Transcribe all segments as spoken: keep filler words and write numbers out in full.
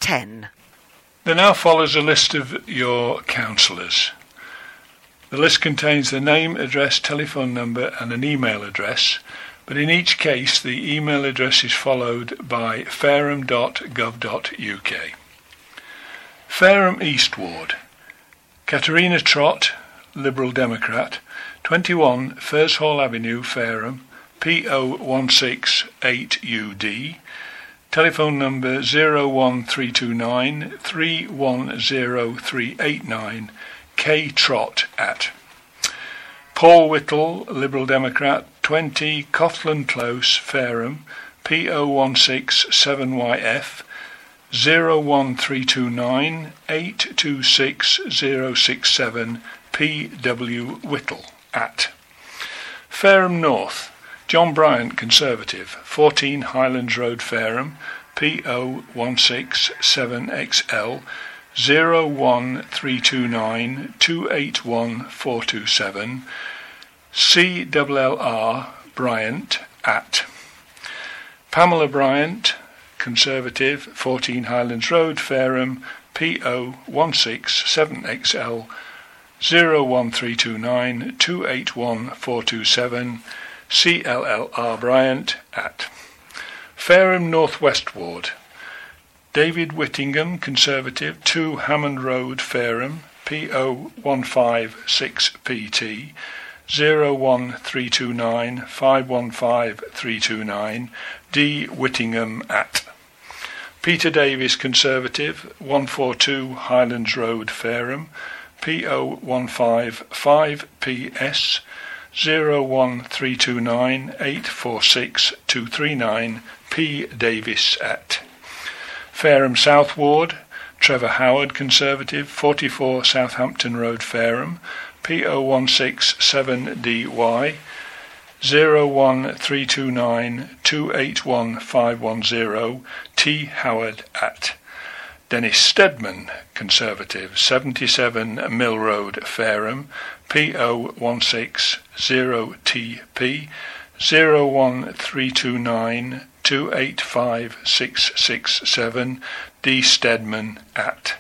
ten. There now follows a list of your counsellors. The list contains the name, address, telephone number and an email address, but in each case the email address is followed by fareham dot gov dot U K. Fareham East Ward. Katerina Trott, Liberal Democrat, twenty-one Furs Hall Avenue, Fareham, P O one six eight U D. Telephone number zero one three two nine three one zero three eight nine, K Trott at. Paul Whittle, Liberal Democrat, twenty Cothlan Close, Fareham, P O one six seven Y F, zero one three two nine eight two six zero six seven, P W Whittle at. Fareham North. John Bryant, Conservative, fourteen Highlands Road, Fareham, P O one six seven X L, zero one three two nine two eight one four two seven, C L L R Bryant at. Pamela Bryant, Conservative, fourteen Highlands Road, Fareham, P O one six seven X L, zero one three two nine two eight one four two seven, C L L R Bryant at. Fareham North West Ward. David Whittingham, Conservative, two Hammond Road, Fareham, P O one five six P T, zero one three two nine five one five three two nine, D Whittingham at. Peter Davis, Conservative, one forty-two Highlands Road, Fareham, P O one five five P S, zero one three two nine eight four six two three nine, P Davis at. Fareham South Ward. Trevor Howard, Conservative, forty-four Southampton Road, Fareham, P O one six seven D Y, zero one three two nine two eight one five one zero, T Howard at. Dennis Stedman, Conservative, seventy-seven Mill Road, Fareham, P O one six zero T P, zero one three two nine two eight five six six seven, D Stedman at.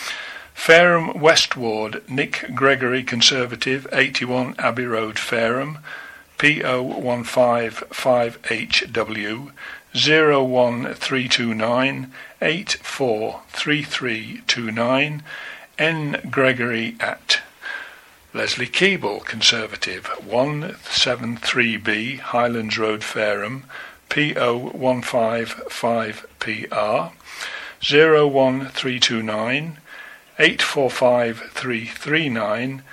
Fareham West Ward. Nick Gregory, Conservative, eighty-one Abbey Road, Fareham, P O one five five H W, zero one three two nine eight four three three two nine, N Gregory at. Leslie Keeble, Conservative, one seven three B Highlands Road, Fareham, P O one five five P R, zero one three two nine eight four five three three nine,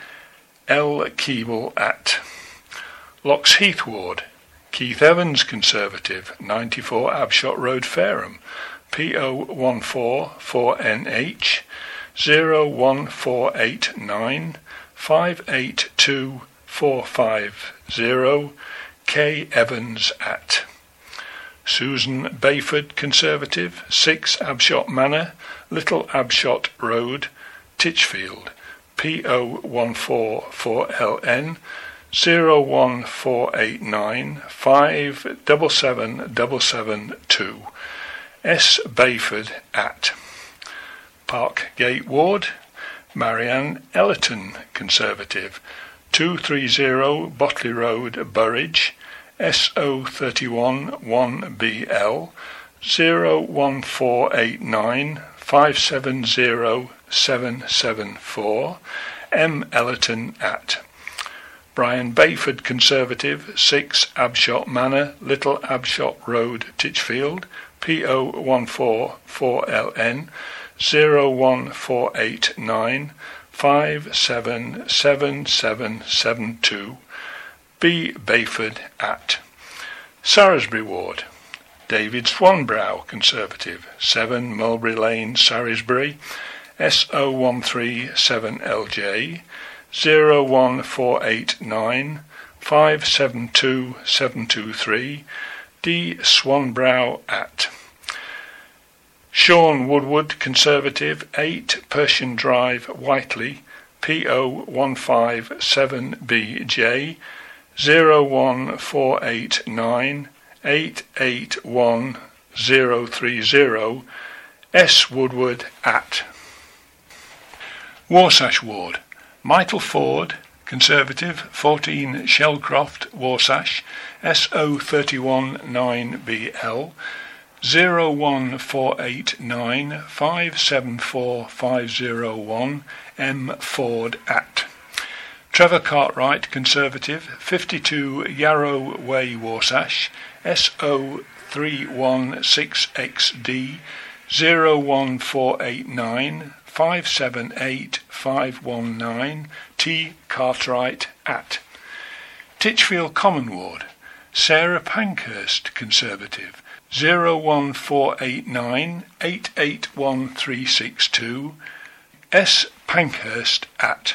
L Keeble at. Locks Heath Ward. Keith Evans, Conservative, ninety-four Abshot Road, Fareham, P O one four four N H, zero one four eight nine five eight two four five zero, K Evans at. Susan Bayford, Conservative, six Abshot Manor, Little Abshot Road, Titchfield, P O one four four L N, zero one four eight nine five seven seven seven seven two, S Bayford at. Parkgate Ward. Marianne Ellerton, Conservative, two thirty Botley Road, Burridge, S O three one one B L, zero one four eight nine five seven zero seven seven four, M Ellerton at. Brian Bayford, Conservative, six Abshot Manor, Little Abshot Road, Titchfield, P O one four four L N, zero one four eight nine five seven seven seven seven two, B Bayford at. Saresbury Ward. David Swanbrow, Conservative, seven Mulberry Lane, Saresbury, S O one three seven L J, zero one four eight nine five seven two seven two three, D Swanbrow at. Sean Woodward, Conservative, eight Persian Drive, Whiteley, P O one five seven B J, zero one four eight nine eight eight one zero three zero, S. Woodward at Warsash Ward, Michael Ford, Conservative, fourteen Shellcroft, Warsash, S O three one nine B L, zero one four eight nine five seven four five zero one, M. Ford at Trevor Cartwright, Conservative, fifty-two Yarrow Way, Warsash, S O three one six X D, zero one four eight nine five seven eight five one nine, T. Cartwright at Titchfield Common Ward, Sarah Pankhurst, Conservative, zero one four eight nine eight eight one three six two, S. Pankhurst at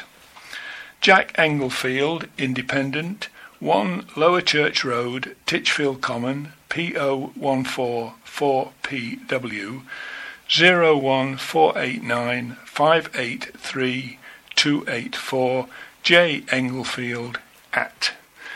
Jack Englefield, Independent, one Lower Church Road, Titchfield Common, P O one four four P W, zero one four eight nine five eight three two eight four, J. Englefield at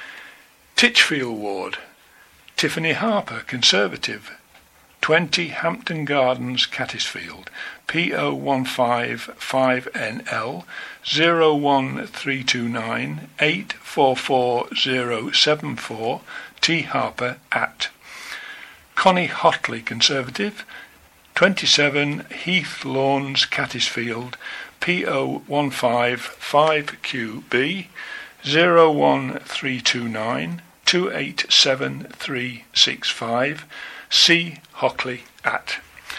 Titchfield Ward, Tiffany Harper, Conservative, twenty Hampton Gardens, Caddisfield, P O one five five N L, zero one three two nine eight four four zero seven four, T. Harper at Connie Hotley, Conservative, twenty-seven Heath Lawns, Caddisfield, P O one five five Q B, zero one three two nine two eight seven three six five, C. Hockley at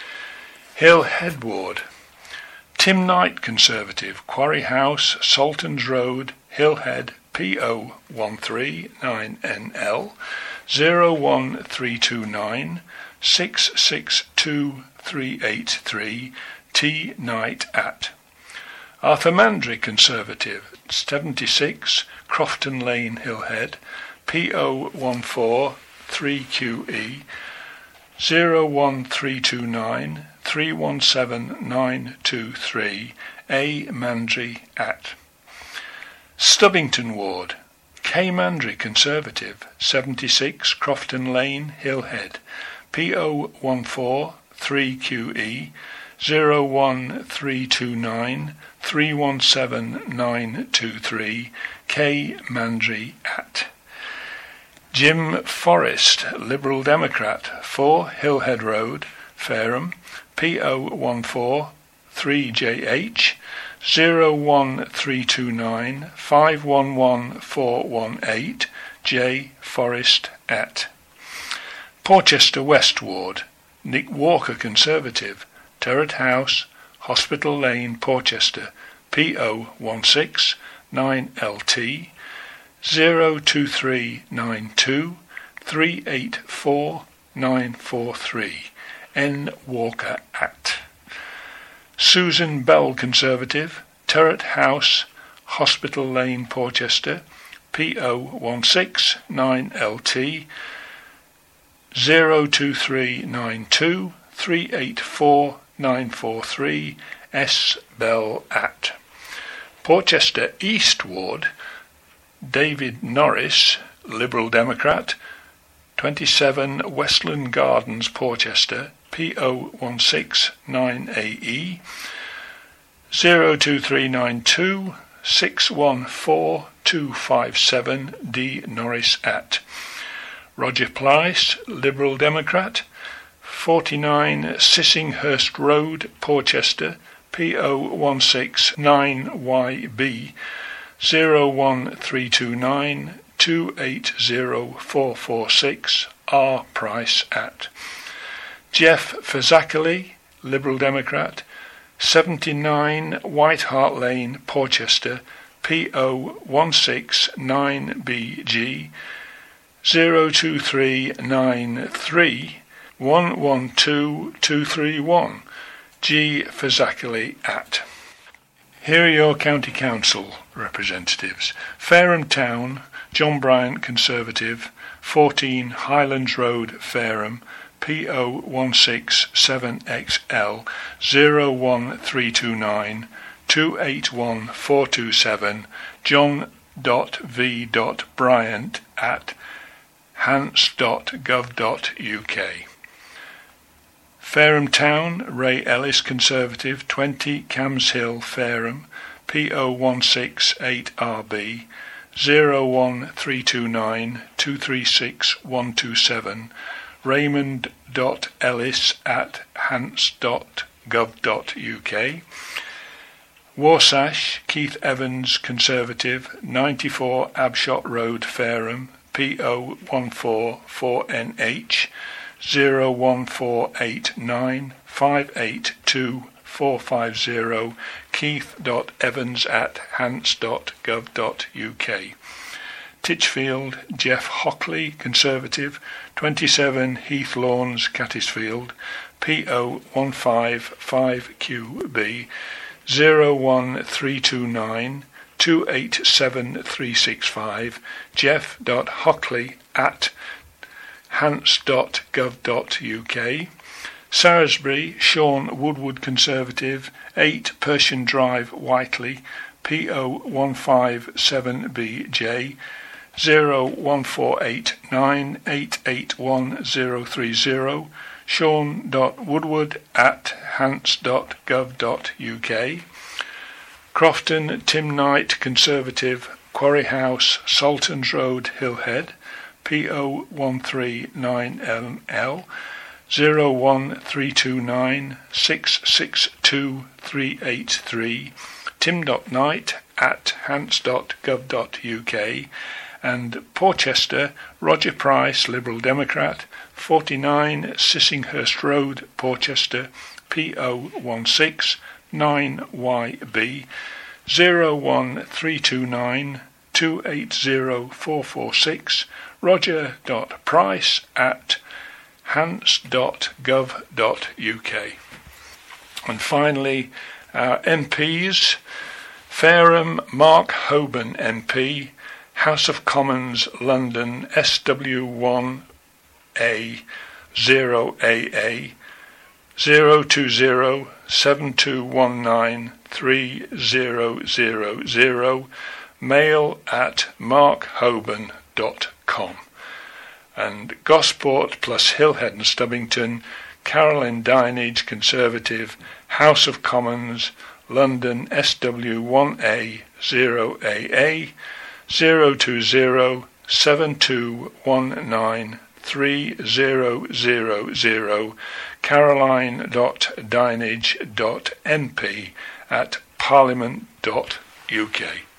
Hill Head Ward, Tim Knight, Conservative, Quarry House, Saltons Road, Hill Head, P O one three nine N L, zero one three two nine six six two three eight three, T. Knight at Arthur Mandry, Conservative, seventy-six Crofton Lane, Hillhead, P O one four three Q E, zero one three two nine three one seven nine two three, A. Mandry at Stubbington Ward, K. Mandry, Conservative, seventy-six Crofton Lane, Hillhead, P O one four three Q E, zero one three two nine three one seven nine two three, K. Mandry at Jim Forrest, Liberal Democrat, four Hillhead Road, Fareham, P O one four three J H, zero one three two nine five one one four one eight, J. Forrest at Porchester West Ward, Nick Walker, Conservative, Turret House, Hospital Lane, Porchester, P O one six nine L T, zero two three nine two three eight four nine four three, N. Walker at Susan Bell, Conservative, Turret House, Hospital Lane, Porchester, P O one six nine L T, zero two three nine two three eight four nine four three, S. Bell at Porchester East Ward, David Norris, Liberal Democrat, twenty-seven Westland Gardens, Porchester, P O one six nine A E, zero two three nine two six one four two five seven, D. Norris at Roger Plyce, Liberal Democrat, forty-nine Sissinghurst Road, Porchester, P O one six nine Y B, zero one three two nine two eight zero four four six, R. Price at Jeff Fazakerley, Liberal Democrat, seventy-nine White Hart Lane, Porchester, P O one six nine B G, zero two three nine three one one two two three one, G. Fazakerley at Here are your County Council representatives. Fareham Town, John Bryant, Conservative, fourteen Highlands Road, Fareham, P O one six seven X L, zero one three two nine two eight one four two seven, John V. Bryant at hants dot gov dot U K. Fareham Town, Ray Ellis, Conservative, twenty Cams Hill, Fareham, P O one six eight R B, zero one three two nine two three six one two seven, raymond.ellis at hants.gov.uk. Warsash, Keith Evans, Conservative, ninety-four Abshot Road, Fareham, P O one four four N H, zero one four eight nine five eight two four five zero, keith.evans at hants.gov.uk. Titchfield, Jeff Hockley, Conservative, twenty-seven Heath Lawns, Caddisfield, P O one five five Q B, zero one three two nine two eight seven three six five, jeff.hockley at hants.gov.uk. Saresbury, Sean Woodward, Conservative, eight Persian Drive, Whiteley, P O one five seven B J, zero one four eight nine eight eight one zero three zero, sean.woodward at hants.gov.uk. Crofton, Tim Knight, Conservative, Quarry House, Saltons Road, Hillhead, P O one three nine L L, zero one three two nine six six two three eight three, tim.knight at hants.gov.uk, and Porchester, Roger Price, Liberal Democrat, forty-nine Sissinghurst Road, Porchester, P O one six nine Y B, zero one three two nine two eight zero four four six, roger.price at hants.gov.uk. And finally, our M Ps, Fareham, Mark Hoban M P, House of Commons, London, S W one A zero A A, zero two zero seven two one nine three zero zero zero, mail at markhoban dot com. And Gosport plus Hillhead and Stubbington, Carolyn Dinage, Conservative, House of Commons, London, S W one A zero A A, zero two zero seven two one nine three zero zero zero, caroline.dinage.mp at parliament dot uk.